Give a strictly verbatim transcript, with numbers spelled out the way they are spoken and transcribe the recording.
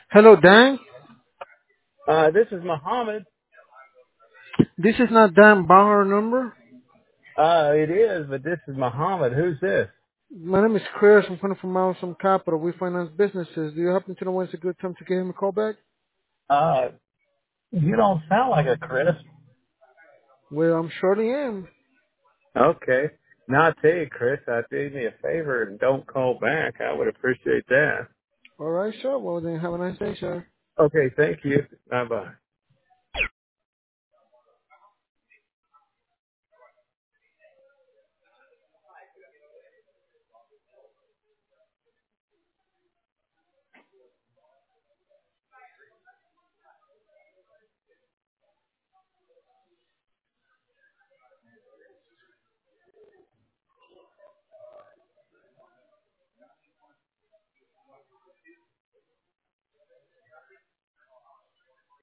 Hello, Dan. Uh, this is Muhammad. This is not Dan Bauer number. Uh, it is, but this is Muhammad. Who's this? My name is Chris. I'm calling from Milestone Capital. We finance businesses. Do you happen to know when it's a good time to give him a call back? Uh, you don't sound like a Chris. Well, I'm surely am. Okay. Now I tell you, Chris, I do me a favor and don't call back. I would appreciate that. All right, sure. Well, then have a nice day, sir. Okay, thank you. Bye bye.